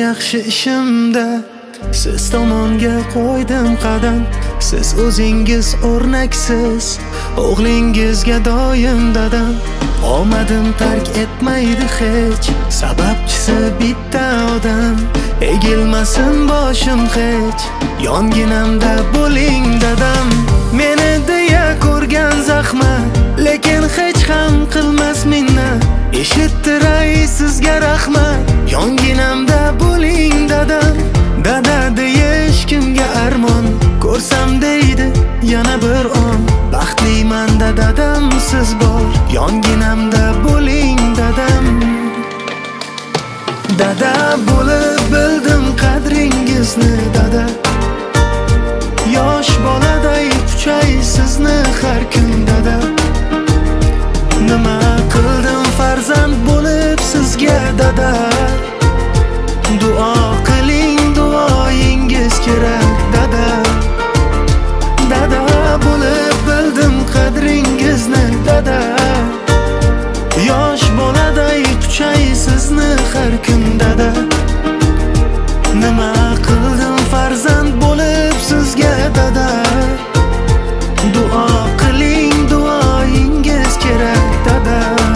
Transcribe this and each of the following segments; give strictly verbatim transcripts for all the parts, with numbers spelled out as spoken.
yaxshi ishimda siz tomonga qo'ydim qadam. Siz o'zingiz o'rnaksiz, o'g'lingizga doim dadam. Omadim tark etmaydi hech, sababchisi bitta odam. Egilmasin boshim hech, yonginamda bo'ling dadam. Meni deya ko'rgan zahmat, lekin hech ham qilmas minnat. Eshittiray sizga rahmat, yonginamda bo'ling dadam. Dada deyish kimga armon, ko'rsam deydi yana bir on. Baxtliman da dadam siz bor, yonginamda bo'ling dadam. Dada bo'lib bildim qadringizni dada. Yosh boladay quchay sizni har kun dada. Nima qildim farzand bo'lib sizga dada. Duo qiling, duoyingiz kerak dada. Dada bo'lib bildim qadringizni dada. Yosh boladay quchay sizni har kun dada. Nima qildim farzand bo'lib sizga dada. Duo qiling, duoyingiz kerak dada.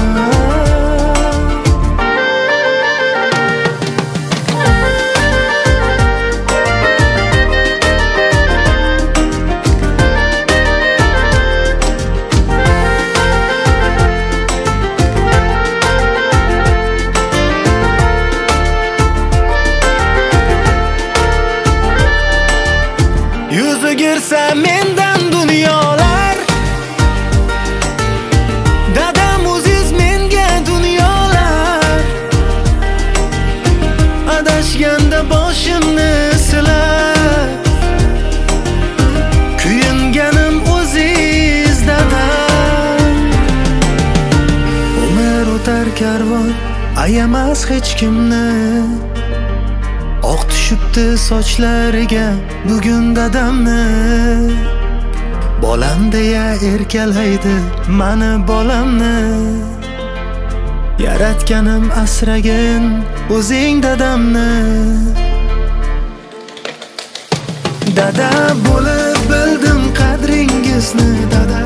Yuzi girsa mendan dunyolar, dadam o'ziz menga dunyolar. Adashganda boshimni silab, kuyinganim o'ziz dadam. Umr o'tar karvon, ayamas hech kimni. Oq tushibdi sochlariga bugun dadamni. Bolam deya erkalaydi mani bolamni. Yaratganim asragin o'zing dadamni. Dada bo'lib bildim qadringizni dada.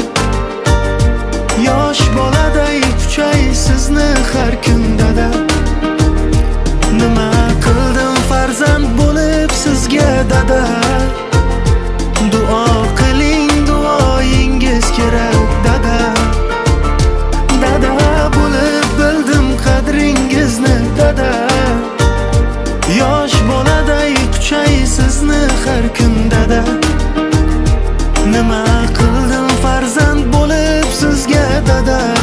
Yosh boladay quchay sizni har kun dada. Nima qildim farzand bo'lib sizga dada. Duo qiling, duoyingiz kerak dada. Dada bo'lib bildim qadringizni dada. Yosh boladay quchay sizni har kun dada. Nima qildim farzand bo'lib sizga dada.